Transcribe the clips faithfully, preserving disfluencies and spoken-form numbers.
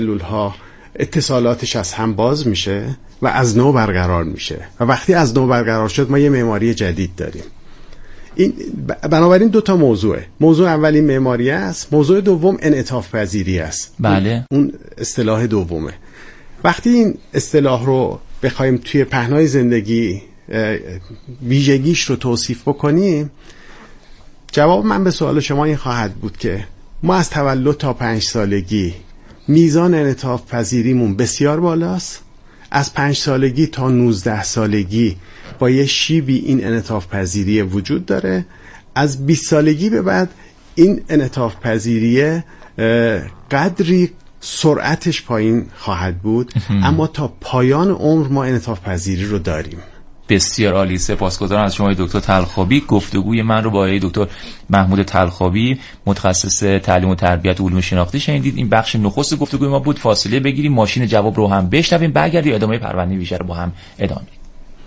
سلول ها اتصالاتش از هم باز میشه و از نو برقرار میشه و وقتی از نو برقرار شد ما یه معماری جدید داریم. این بنابراین دو تا موضوعه. موضوع اولی معماری است، موضوع دوم انعطاف پذیری است. بله. اون اصطلاح دومه. وقتی این اصطلاح رو بخوایم توی پهنای زندگی ویژگیش رو توصیف بکنیم، جواب من به سوال شما این خواهد بود که ما از تولد تا پنج سالگی میزان انعطاف پذیریمون بسیار بالاست. از پنج سالگی تا نوزده سالگی با یه شیبی این انعطاف پذیری وجود داره. از بیست سالگی به بعد این انعطاف پذیری قدری سرعتش پایین خواهد بود اما تا پایان عمر ما انعطاف پذیری رو داریم. بسیار عالی، سپاسگزارم از شما دکتر طلخابی. گفتگوی من رو با دکتر محمود طلخابی متخصص تعلیم و تربیت و علوم شناختی شنیدید. این بخش نخست گفتگوی ما بود. فاصله بگیریم، ماشین جواب رو هم بشنویم، برگردیم ادامه پرونده ویژه رو با هم ادامه میدیم.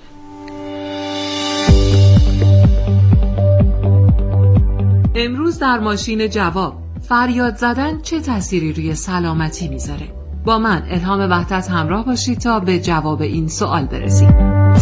امروز در ماشین جواب، فریاد زدن چه تأثیری روی سلامتی میذاره؟ با من الهام وحدت همراه باشید تا به جواب این سوال برسیم.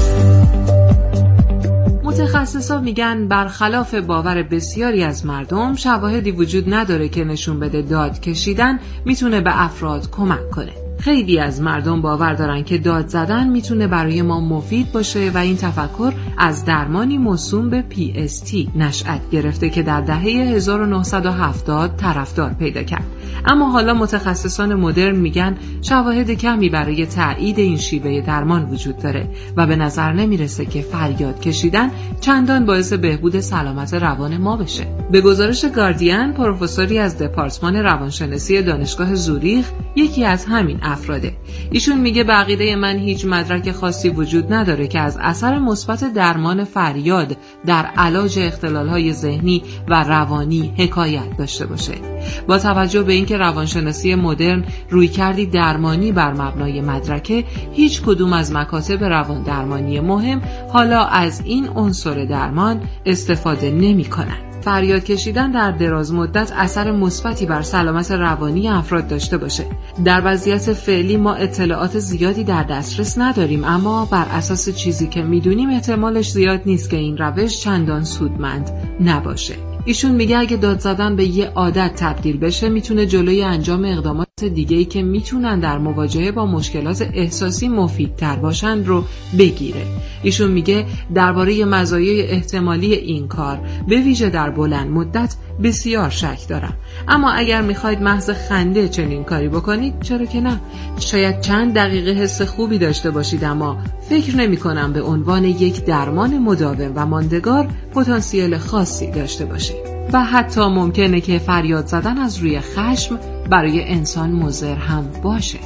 متخصصا میگن برخلاف باور بسیاری از مردم، شواهدی وجود نداره که نشون بده داد کشیدن میتونه به افراد کمک کنه. خیلی از مردم باور دارن که داد زدن میتونه برای ما مفید باشه و این تفکر از درمانی موسوم به پی اس تی نشأت گرفته که در دهه هزار و نهصد و هفتاد طرفدار پیدا کرد. اما حالا متخصصان مدرن میگن شواهد کمی برای تایید این شیوه درمان وجود داره و به نظر نمیرسه که فریاد کشیدن چندان باعث بهبود سلامت روان ما بشه. به گزارش گاردین، پروفسوری از دپارتمان روانشناسی دانشگاه زوریخ یکی از همین افراده. ایشون میگه به عقیده من هیچ مدرک خاصی وجود نداره که از اثر مثبت درمان فریاد در علاج اختلال‌های ذهنی و روانی حکایت داشته باشه. با توجه به اینکه روانشناسی مدرن رویکردی درمانی بر مبنای مدرکه، هیچ کدوم از مکاتب روان درمانی مهم حالا از این عنصر درمان استفاده نمی‌کنند. فریاد کشیدن در دراز مدت اثر مثبتی بر سلامت روانی افراد داشته باشه. در وضعیت فعلی ما اطلاعات زیادی در دسترس نداریم، اما بر اساس چیزی که میدونیم احتمالش زیاد نیست که این روش چندان سودمند نباشه. ایشون میگه اگه داد زدن به یه عادت تبدیل بشه میتونه جلوی انجام اقدامات دیگه‌ای که میتونن در مواجهه با مشکلات احساسی مفیدتر باشن رو بگیره. ایشون میگه درباره مزایای احتمالی این کار به ویژه در بلند مدت بسیار شک دارم، اما اگر میخواید محض خنده چنین کاری بکنید چرا که نه. شاید چند دقیقه حس خوبی داشته باشید، اما فکر نمی کنم به عنوان یک درمان مداوم و ماندگار پتانسیل خاصی داشته باشه و حتی ممکنه که فریاد زدن از روی خشم برای انسان مضر هم باشه.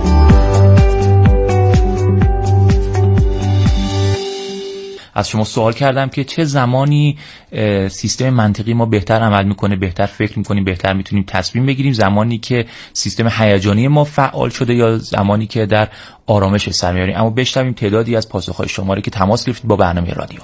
از شما سوال کردم که چه زمانی سیستم منطقی ما بهتر عمل میکنه، بهتر فکر میکنیم، بهتر میتونیم تصمیم بگیریم، زمانی که سیستم هیجانی ما فعال شده یا زمانی که در آرامش سر میاریم. اما بشنویم تعدادی از پاسخهای شما رو که تماس گرفتید با برنامه رادیو.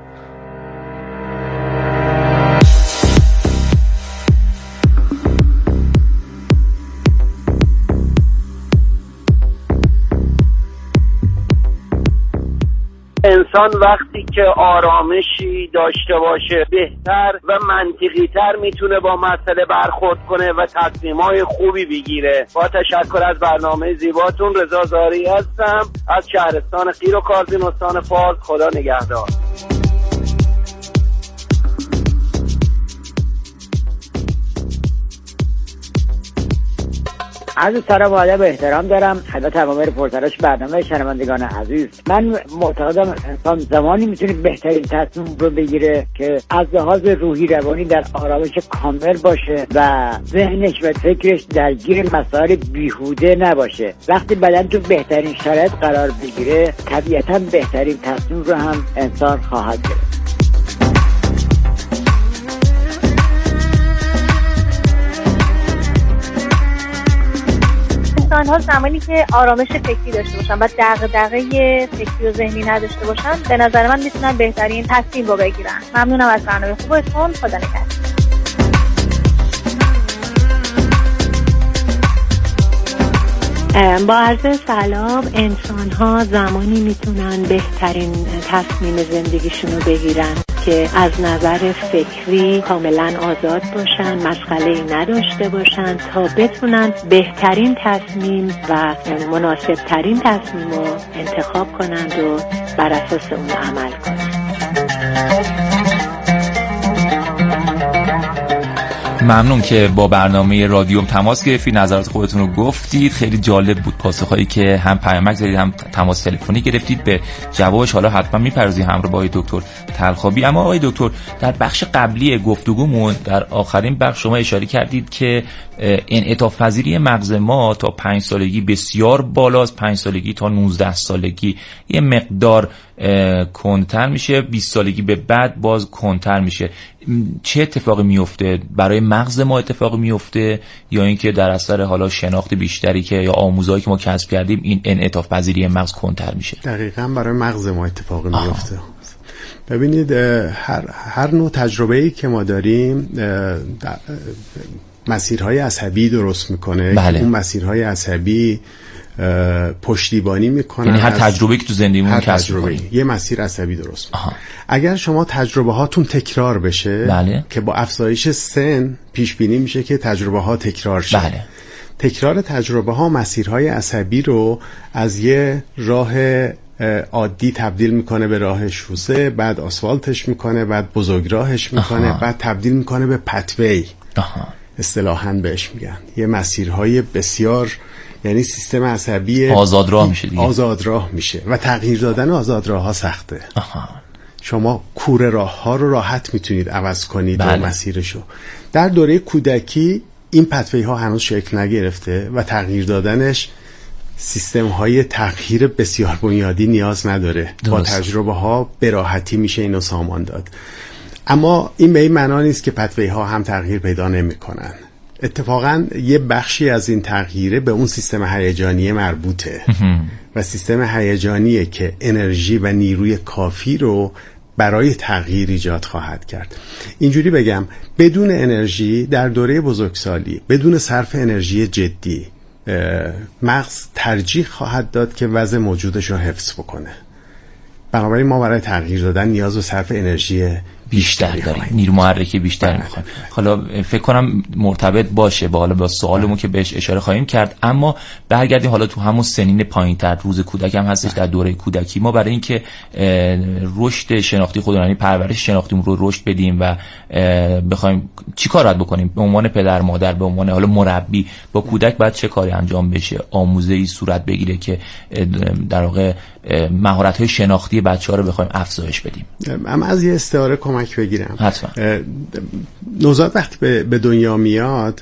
انسان وقتی که آرامشی داشته باشه بهتر و منطقی تر میتونه با مسئله برخورد کنه و تصمیمای خوبی بگیره. با تشکر از برنامه زیباتون، رضا زاری هستم از شهرستان قیر و کارزین استان فارس. خدا نگهدار. عرض سلام و ادب و احترام دارم خدمت تمام پرسرش برنامه شنوندگان عزیز. من معتقدم انسان زمانی میتونه بهترین تصمیم رو بگیره که از لحاظ روحی روانی در آرامش کامل باشه و ذهنش و فکرش درگیر مسائل بیهوده نباشه. وقتی بدن تو بهترین شرایط قرار بگیره طبیعتاً بهترین تصمیم رو هم انسان خواهد گرفت. انسان‌ها زمانی که آرامش فکری داشته باشن و دغدغه فکری و ذهنی نداشته باشن، به نظر من میتونن بهترین تصمیم رو بگیرن. ممنونم از برنامه خوبتون. خدا نگهدار. با عرض سلام، انسان ها زمانی میتونن بهترین تصمیم زندگیشون رو بگیرن که از نظر فکری کاملا آزاد باشن، مسئله‌ای نداشته باشن تا بتونن بهترین تصمیم و مناسب ترین تصمیم رو انتخاب کنند و بر اساس اون عمل کنند. ممنون که با برنامه رادیوم تماس گرفتید، نظرات خودتون رو گفتید. خیلی جالب بود پاسخهایی که هم پیامک زدید هم تماس تلفنی گرفتید. به جوابش حالا حتما میپردازیم همراه با آقای دکتر طلخابی. اما آقای دکتر، در بخش قبلی گفتگومون در آخرین بخش شما اشاره کردید که انعطاف پذیری مغز ما تا پنج سالگی بسیار بالاست، پنج سالگی تا نوزده سالگی یه مقدار کندتر میشه، بیست سالگی به بعد باز کندتر میشه. چه اتفاقی میفته؟ برای مغز ما اتفاقی میفته یا اینکه در اثر حالا شناخت بیشتری که یا آموزهایی که ما کسب کردیم این انعطاف پذیری مغز کندتر میشه؟ دقیقاً برای مغز ما اتفاقی میفته. ببینید هر هر نوع تجربه‌ای که ما داریم مسیرهای عصبی درست میکنه. بله. اون مسیرهای عصبی پشتیبانی میکنن، یعنی هر تجربه‌ای که تو زندگیمون کسب می‌کنیم یه مسیر عصبی درست میکنه. اگر شما تجربه هاتون تکرار بشه، بله. که با افزایش سن پیش بینی میشه که تجربه ها تکرار شه. بله. تکرار تجربه ها مسیرهای عصبی رو از یه راه عادی تبدیل میکنه به راه شوسه، بعد آسفالتش میکنه، بعد بزرگراهش میکنه، آها. بعد تبدیل میکنه به پتوی. اصطلاحاً بهش میگن یه مسیرهای بسیار، یعنی سیستم عصبی آزادراه میشه دیگه. آزادراه میشه و تغییر دادن آزادراه ها سخته. آها. شما کوره راه ها رو راحت میتونید عوض کنید. بله. و مسیرشو در دوره کودکی این پتوی ها هنوز شکل نگرفته و تغییر دادنش سیستم های تغییر بسیار بنیادی نیاز نداره. درست. با تجربه ها به راحتی میشه اینو سامان داد. اما این به این معنا نیست که پتوی ها هم تغییر پیدا نمیکنن. اتفاقا یه بخشی از این تغییره به اون سیستم هیجانی مربوطه و سیستم هیجانیه که انرژی و نیروی کافی رو برای تغییر ایجاد خواهد کرد. اینجوری بگم، بدون انرژی در دوره بزرگسالی، بدون صرف انرژی جدی، مغز ترجیح خواهد داد که وضع موجودش رو حفظ بکنه. بنابراین ما برای تغییر دادن نیاز به صرف انرژی بیشتر داریم، نیرو محرکی بیشتر میخوایم. حالا فکر کنم مرتبط باشه با حالا با سوالمون که بهش اشاره خواهیم کرد. اما برگردیم حالا تو همون سنین پایین‌تر، روز کودک هم هستش، در دوره کودکی ما برای اینکه رشد شناختی خودمون، یعنی پرورش شناختیمون رو رشد بدیم و بخوایم چی کار باید بکنیم به عنوان پدر مادر، به عنوان حالا مربی، با کودک باید چه کاری انجام بشه؟ آموزه‌ای صورت بگیره که در واقع مهارت‌های شناختی بچه‌ها رو بخوایم افزایش بدیم. اما از یه استعاره کمک بگیرم. حتما. نوزاد وقتی به دنیا میاد،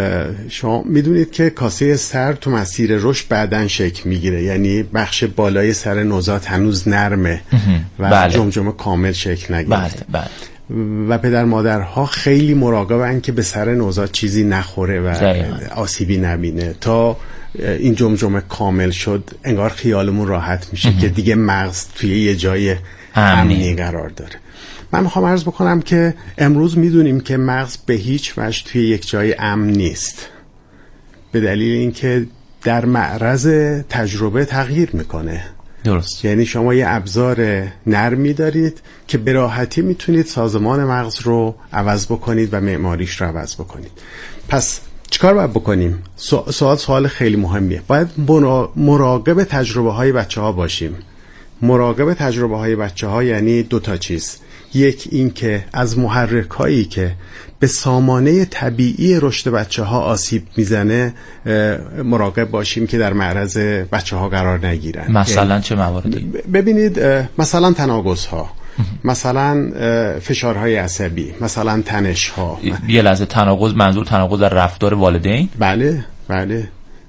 شما میدونید که کاسه سر تو مسیر رشد بعدن شکل میگیره، یعنی بخش بالای سر نوزاد هنوز نرمه و بله. جمجمه کامل شکل نگرفته. بله بله. و پدر مادرها خیلی مراقبن که به سر نوزاد چیزی نخوره و جایان. آسیبی نبینه. تا این جمجمه کامل شد انگار خیالمون راحت میشه اه. که دیگه مغز توی یه جای امنی قرار داره. من میخوام عرض بکنم که امروز میدونیم که مغز به هیچ وجه توی یک جای امن نیست، به دلیل اینکه در معرض تجربه تغییر میکنه. درست. یعنی شما یه ابزار نرمی دارید که به راحتی میتونید سازمان مغز رو عوض بکنید و معماریش رو عوض بکنید. پس چیکار باید بکنیم؟ سوال سوال خیلی مهمیه. باید مراقب تجربه های بچه ها باشیم. مراقب تجربه های بچه ها یعنی دو تا چیز. یک، این که از محرک هایی که به سامانه طبیعی رشد بچه ها آسیب میزنه مراقب باشیم که در معرض بچه ها قرار نگیرن. مثلا یعنی چه مواردی؟ ببینید، مثلا تناقض ها، مثلا فشارهای عصبی، مثلا تنش ها. یه لحظه، تناقض منظور تناقض در رفتار والدین؟ بله بله.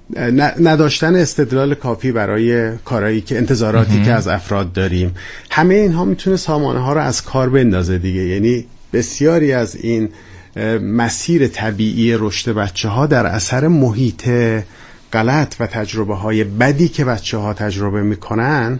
نداشتن استدلال کافی برای کارهایی که انتظاراتی که از افراد داریم، همه اینها میتونه سامانه ها رو از کار بندازه دیگه. یعنی بسیاری از این مسیر طبیعی رشد بچه ها در اثر محیط غلط و تجربه های بدی که بچه ها تجربه میکنن،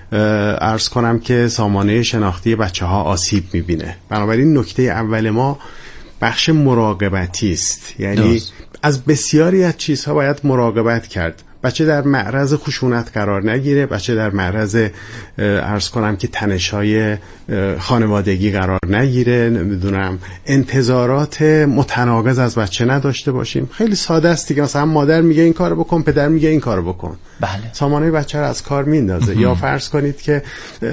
عرض کنم که سامانه شناختی بچه ها آسیب میبینه. بنابراین نکته اول ما بخش مراقبتی است. یعنی دوست. از بسیاری از چیزها باید مراقبت کرد. بچه در معرض خشونت قرار نگیره، بچه در معرض عرض کنم که تنش‌های خانوادگی قرار نگیره، نمیدونم انتظارات متناقض از بچه نداشته باشیم. خیلی ساده است دیگه، مثلا مادر میگه این کارو بکن، پدر میگه این کارو بکن، بله، سامانه بچه رو از کار میندازه. یا فرض کنید که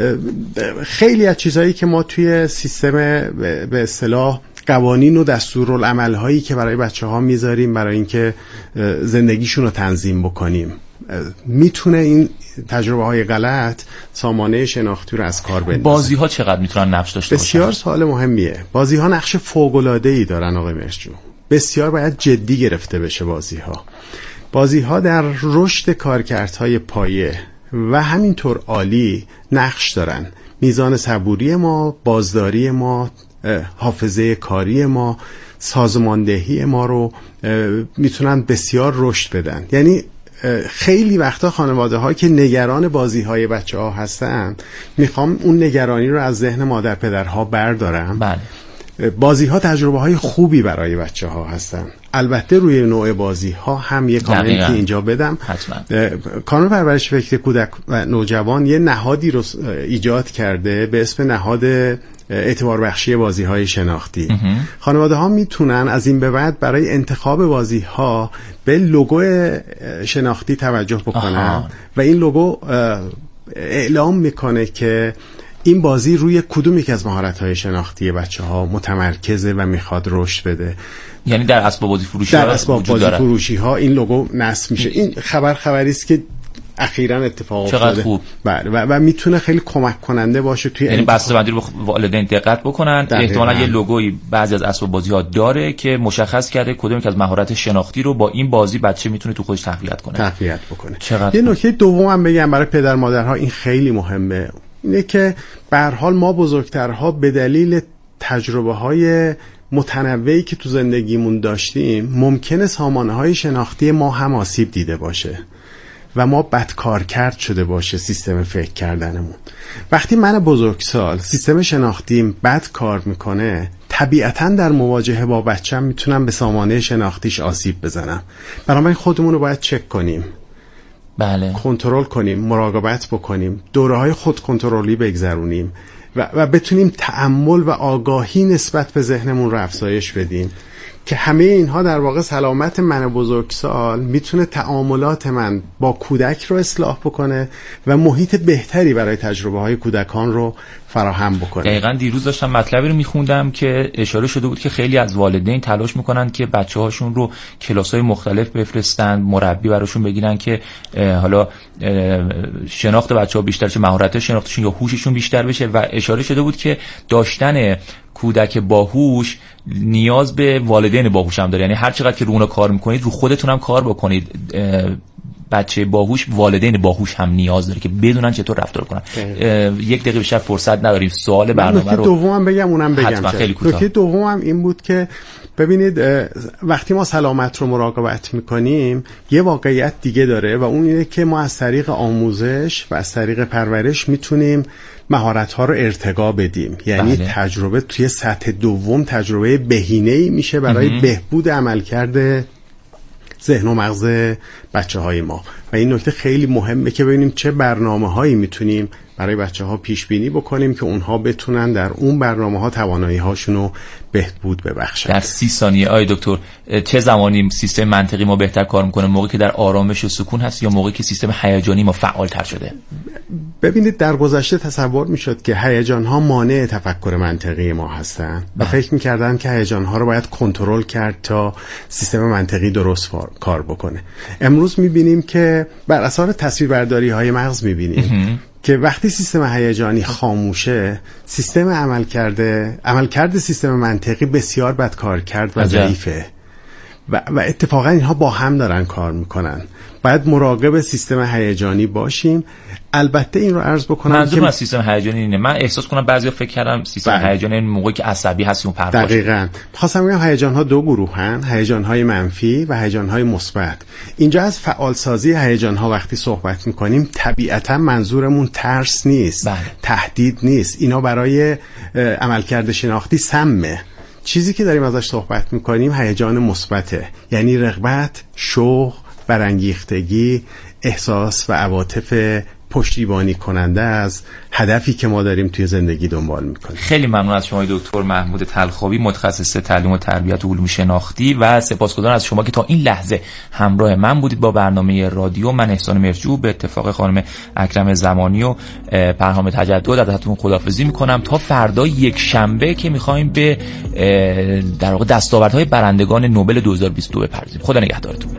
خیلی از چیزایی که ما توی سیستم به اصطلاح قوانین و دستورالعمل هایی که برای بچه ها میذاریم برای اینکه زندگیشون رو تنظیم بکنیم، میتونه این تجربه های غلط سامانه شناختی رو از کار بندازه. بازی ها چقدر میتونن نقش داشته باشن؟ بسیار سوال مهمیه. بازی ها نقش فوق العاده ای دارن آقای مرجو، بسیار باید جدی گرفته بشه. بازی ها بازی ها در رشد کارکردهای پایه و همینطور عالی نقش دارن. میزان صبوری ما، بازداری ما، حافظه کاری ما، سازماندهی ما رو میتونن بسیار رشد بدن. یعنی خیلی وقتا خانواده ها که نگران بازی های بچه ها هستن میخوام اون نگرانی رو از ذهن مادر پدرها بردارم. بله. بازی ها تجربه های خوبی برای بچه ها هستن. البته روی نوع بازی ها هم یک کامنتی اینجا بدم. کانون پرورش فکری کودک و نوجوان یه نهادی رو ایجاد کرده به اسم نهاد اعتبار بخشی بازی های شناختی. خانواده ها میتونن از این به بعد برای انتخاب بازی ها به لوگو شناختی توجه بکنن. آها. و این لوگو اعلام میکنه که این بازی روی کدوم یک از مهارت‌های شناختی بچه‌ها متمرکزه و میخواد رشد بده. یعنی در اسباب بازی فروشی در اسباب بازی فروشی ها این لوگو نصب میشه. این خبر خبری است که اخیراً اتفاق افتاده. چقدر خوب. بله. و, و میتونه خیلی کمک کننده باشه توی یعنی بسته‌بندی رو والدین دقت بکنن. احتمالاً یه لوگویی بعضی از اسباب بازی‌ها داره که مشخص کرده کدوم یک از مهارت شناختی رو با این بازی بچه میتونه تو خودش تقویت کنه. تقویت بکنه. چقدر یه نکته دومم بگم برای پدر مادرها، این خیلی مهمه. اینه که به هر حال ما بزرگترها به دلیل تجربه‌های متنوعی که تو زندگیمون داشتیم ممکنه سامانه‌های شناختی ما هم آسیب دیده باشه و ما بدکارکرد شده باشه سیستم فکر کردنمون. وقتی من بزرگسال سیستم شناختیم بد کار میکنه، طبیعتاً در مواجهه با بچه‌م میتونم به سامانه شناختیش آسیب بزنم. بنابراین خودمون رو باید چک کنیم. بله. کنترل کنیم، مراقبت بکنیم، دوره‌های خود کنترلی بگذرونیم و, و بتونیم تأمل و آگاهی نسبت به ذهنمون رو افزایش بدیم که همه اینها در واقع سلامت من بزرگسال میتونه تعاملات من با کودک رو اصلاح بکنه و محیط بهتری برای تجربه های کودکان رو فراهم بکنه. دقیقاً دیروز داشتم مطلبی رو میخوندم که اشاره شده بود که خیلی از والدین تلاش میکنن که بچه‌هاشون رو کلاس‌های مختلف بفرستن، مربی براشون بگیرن که حالا شناخت بچه‌ها بیشتر شه، مهارت شناختیشون یا هوششون بیشتر بشه و اشاره شده بود که داشتن کودک باهوش نیاز به والدین باهوش هم داره. یعنی هر چقدر که رو اونها کار میکنید رو خودتون هم کار بکنید. بچه باهوش والدین باهوش هم نیاز داره که بدونن چطور رفتار کنن. یک دقیقه بیشتر فرصت نداریم. سوال برنامه رو دومم بگم اونم بگم. نکته دومم این بود که ببینید وقتی ما سلامت رو مراقبت میکنیم یه واقعیت دیگه داره و اون اینه که ما از طریق آموزش و از طریق پرورش میتونیم مهارت‌ها رو ارتقا بدیم. یعنی بله. تجربه توی سطح دوم تجربه بهینه‌ای میشه برای امه. بهبود عملکرد ذهن و مغز بچه‌های ما و این نکته خیلی مهمه که ببینیم چه برنامه‌هایی میتونیم برای بچه‌ها پیش بینی بکنیم که اونها بتونن در اون برنامه‌ها توانایی‌هاشون رو بهبود ببخشن. در سی ثانیه آی دکتر چه زمانی سیستم منطقی ما بهتر کار میکنه؟ موقعی که در آرامش و سکون هست یا موقعی که سیستم هیجانی ما فعال‌تر شده؟ ببینید در گذشته تصور میشد که هیجان‌ها مانع تفکر منطقی ما هستن و فکر می‌کردن که هیجان‌ها رو باید کنترل کرد تا سیستم منطقی درست کار بکنه. امروز می‌بینیم که بر اساس تصویربرداری‌های مغز می‌بینیم که وقتی سیستم هیجانی خاموشه سیستم عمل کرده عمل کرده سیستم منطقی بسیار بد کار کرد و ضعیفه و, و اتفاقا اینها با هم دارن کار میکنن. باید مراقب سیستم هیجانی باشیم. البته این رو عرض بکنم منظورم از سیستم هیجانی اینه، من احساس کنم بعضیا فکر کردم سیستم بله. هیجانی این موقعی که عصبی هستیم پرواز. دقیقاً خواستم بگم هیجان ها دو گروه هن، هیجان های منفی و هیجان های مثبت. اینجا از فعال سازی هیجان ها وقتی صحبت میکنیم طبیعتاً منظورمون ترس نیست، بله. تهدید نیست. اینا برای عملکرد شناختی سمه. چیزی که داریم ازش صحبت میکنیم هیجان مثبته، یعنی رغبت، شوق برانگیختگی، احساس و عواطف پشتیبانی کننده از هدفی که ما داریم توی زندگی دنبال میکنیم. خیلی ممنون از شما دکتر محمود تلخابی، متخصص تعلیم و تربیت و علوم شناختی، و سپاسگزارم از شما که تا این لحظه همراه من بودید با برنامه رادیو. من احسان مرجو به اتفاق خانم اکرم زمانی و پرهام تجدد ازتون خداحافظی میکنم تا فردا یک شنبه که میخوایم به در واقع دستاوردهای برندگان نوبل دو هزار و بیست و دو بپردازیم. خدا نگهدارتون.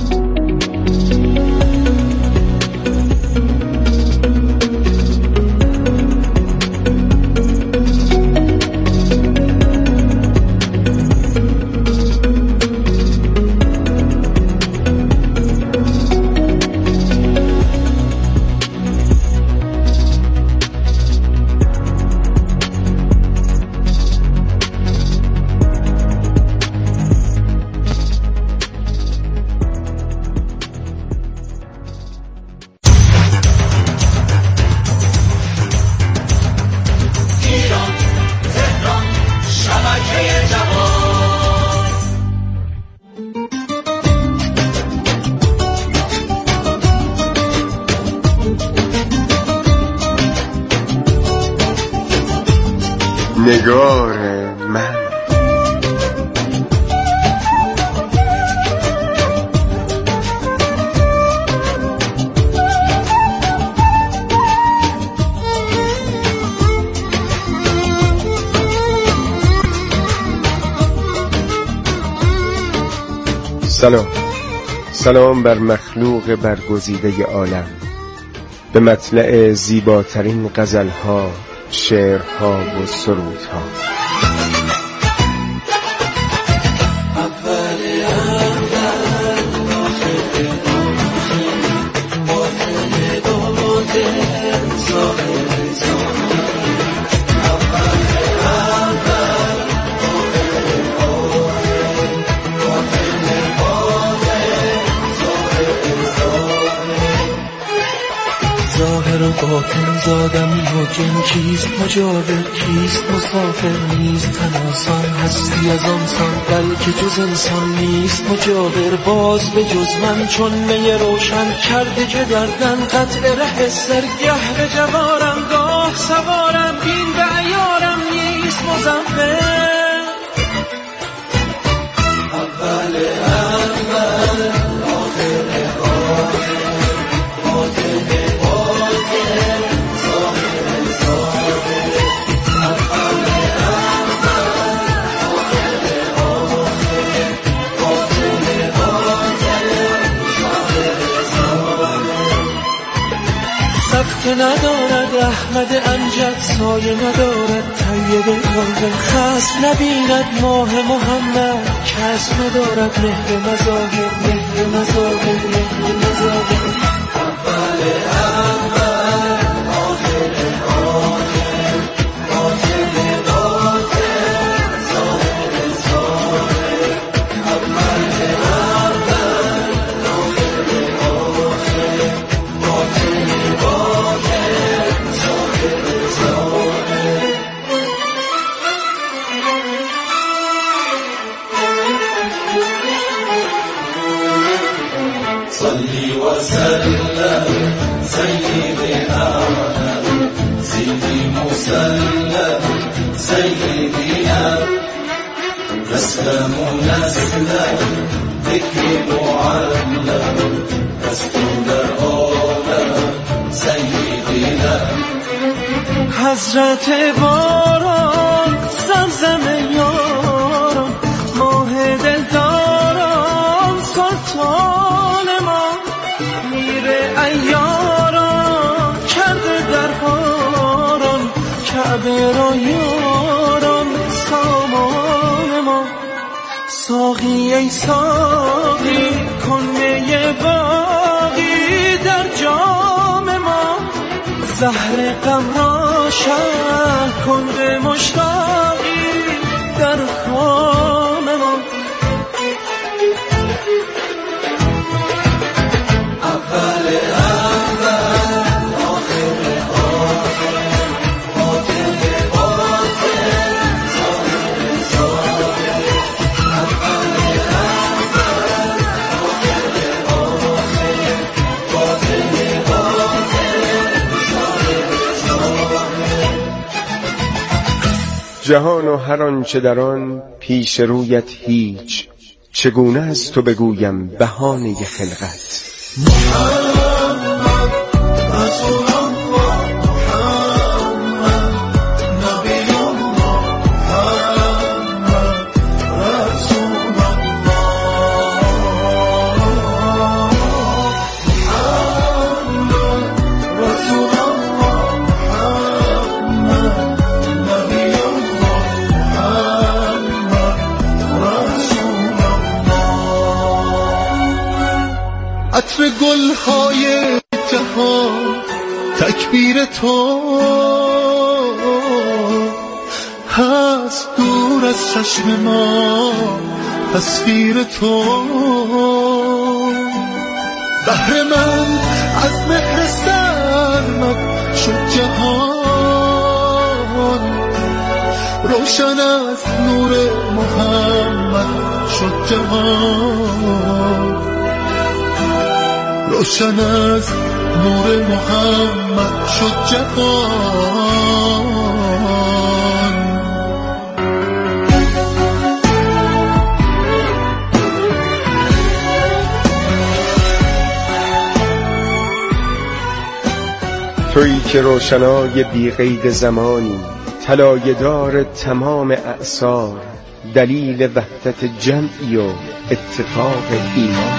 نگار من سلام سلام بر مخلوق برگزیده عالم، به مطلع زیباترین غزلها، شعرها و سرودها. ظاهر و باطن زادمی و جن کیست مجاور، کیست مسافر، نیست تناسان هستی از آنسان، بلکه جز انسان نیست مجاور. باز به جز من چون می روشن کرده که دردن قطع ره سرگهر جوارم، گاه سوارم بین به عیارم نیست مزمفر. اول اول آخر آخر که ندارد احمد امجد، سایه ندارد طیب کاظم، خصم نبیند ماه محمد، کس ندارد مهر مظاهر، مهر مظاهر، مهر مظاهر. اول اول آخر آخر باطن باطن ظاهر ظاهر. اول اول آخر آخر باطن باطن ظاهر ظاهر. صلی و سلم سیدنا سیدی مسلم سیدنا نسلم نسلم ذکر معلم دستون در عالم سیدنا. حضرت باران زمزم یاران ماه دلداران سلطان ما، میره ایاران کرده در باران کعبه را یاران سامان ما. ساقی ای ساقی کن می باقی در جام ما، زهر غم را شرح کن به مشتاقی در کام ما. اول اول آخر آخر باطن باطن ظاهر ظاهر. اول اول آخر آخر جهان و هر آنچه در آن پیش رویت هیچ، چگونه از تو بگویم بهانه خلقت. محمد رسول الله، محمد نبی الله، محمد رسول الله، محمد رسول الله، محمد نبی الله، محمد رسول الله. عطر گلهای جهان تکبیر تو هست، دور از چشم ما تصویر تو. بهر من از مهر سرمت شد جهان، روشن از نور محمد شد جهان، روشن از نور محمد شد جهان. تویی که روشنای بی قید زمانی، طلایه دار تمام اعصار، دلیل وحدت جمعی و اتفاق ایمان.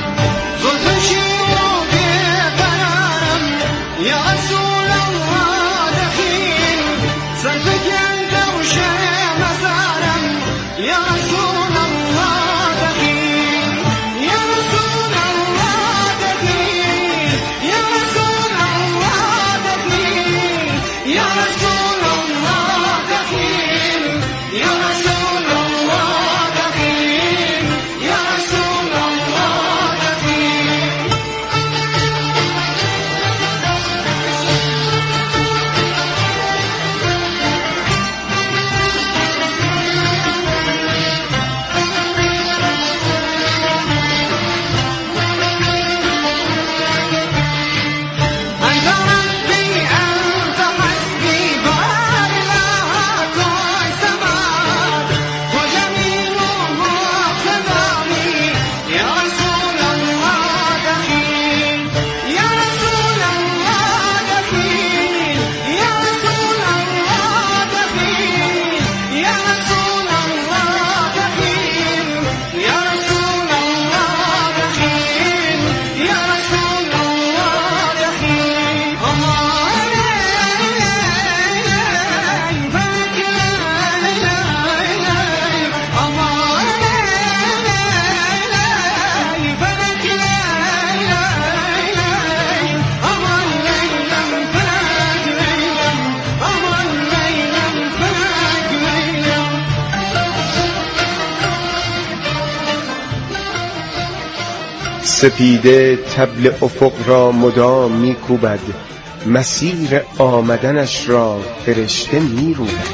سپیده طبل افق را مدام می‌کوبد، مسیر آمدنش را فرشته می‌روبد.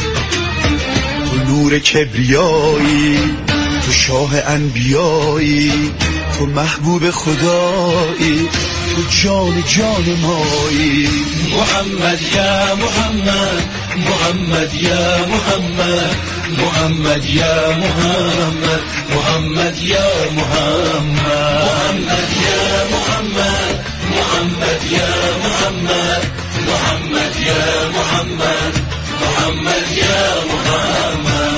تو نور کبریایی، تو شاه انبیایی، تو محبوب خدایی، تو جان جان مایی. محمد یا محمد، محمد یا محمد، محمد یا محمد، محمد یا محمد، محمد یا محمد، محمد یا محمد، محمد یا محمد، محمد یا محمد.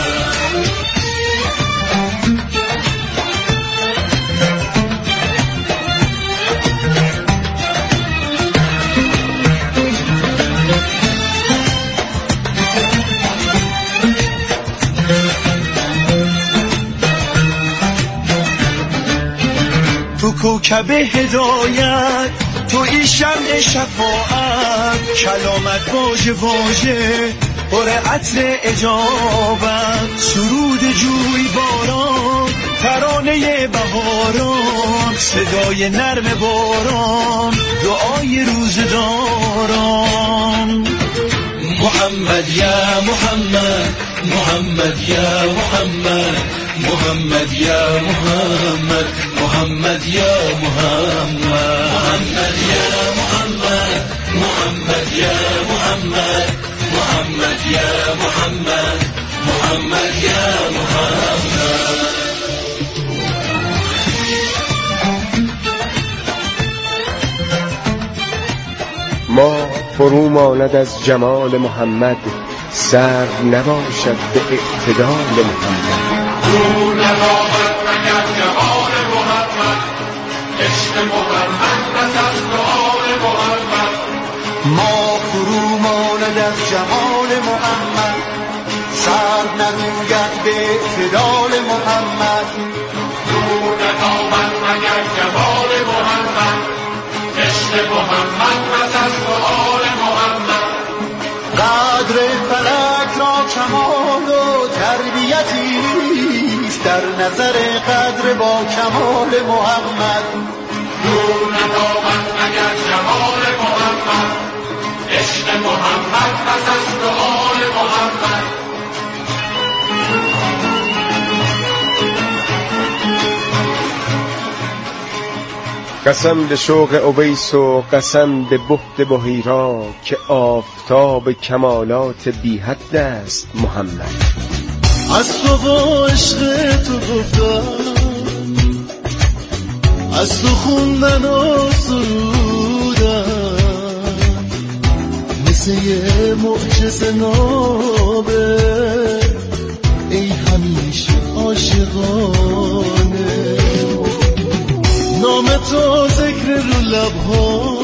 تو کوکب هدایت، تو ای شمع شفاعت، کلامت واژه واژه پر عطر اجابت، سرود جوی باران، ترانه بهاران، صدای نرم باران، دعای روزداران. محمد یا محمد، محمد یا محمد، محمد یا محمد، محمد یا محمد، محمد یا محمد، محمد یا محمد، محمد یا محمد، محمد یا محمد. ما فرو ماند از جمال محمد، سر نباشد به اعتدال محمد. رو ندامد مگر جمال محمد، عشق محمد پس از سؤال محمد. ما فرو ماند از جمال محمد، سر نگوید به اعتدال محمد. رو ندامد مگر جمال محمد، عشق محمد پس از سؤال محمد. قدر فلک را کمال و تربیتیست در نظر قدر با کمال محمد. رو ندامد مگر جمال محمد، عشق محمد پس از سؤال محمد. قسم به شوق اویس و قسم به بهت بحیرا، که آفتاب کمالات بی حد است محمد. از تو و عشق تو گفتم، از تو خوندن و سرودن، مثل یه معجزه نابه ای همیشه عاشقانه. نام تو ذکر رو لبها،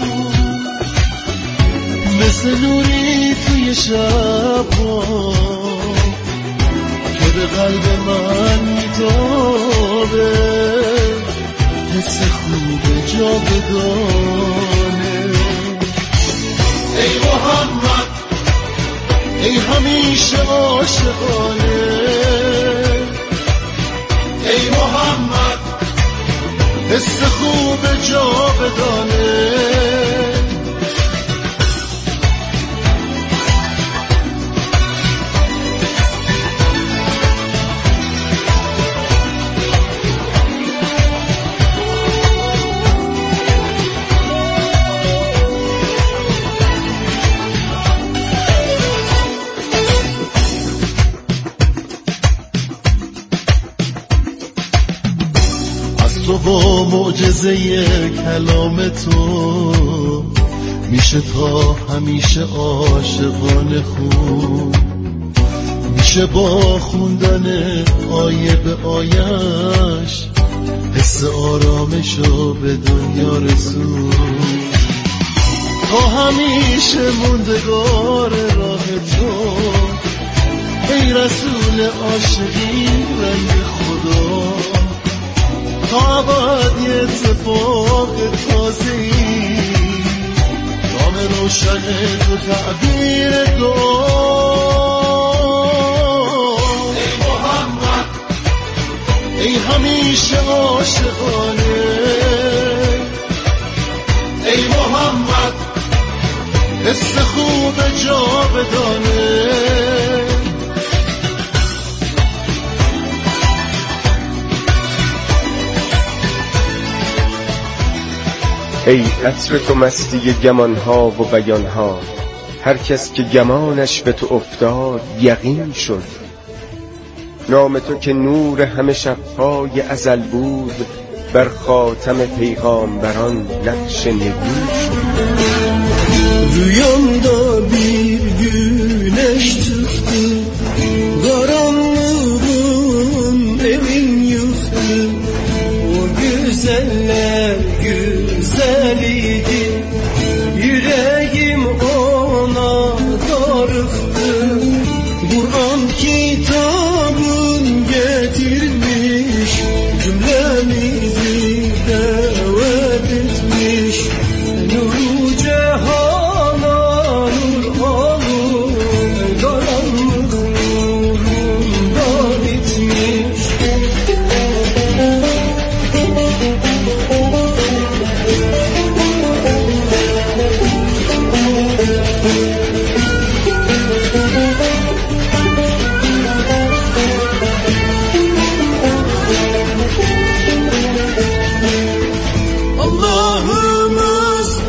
مثل نوری توی شبها که به قلب من میتابه، حس خوب جاودانه. ای محمد ای همیشه عاشقانه، ای محمد حس خوب جاودانه. تو با معجزه کلام تو میشه تا همیشه عاشقانه خون، میشه با خوندن آیه به آیش حس آرامشو به دنیا رسون. تا همیشه موندگار راه تو ای رسول عاشقی رنگ خدا. تا ابد یه اتفاق تازه‌ای، نام روشن تو تعبیر دعا. ای محمد ای همیشه عاشقانه، ای محمد حس خوب جاودانه. ای عطر تو مستی گمانها و بیانها، هر کس که گمانش به تو افتاد یقین شد. نام تو که نور همه شبهای ازل بود، بر خاتم پیغامبران نقش نگین شد. Rüyamda bir güneş çıktı, karanlığın evin yıktı. O güzeller güzeliydi, yüreğim ona darıktı. Kur'an kitabın getirmiş, cümlemizi davet etmiş. Nur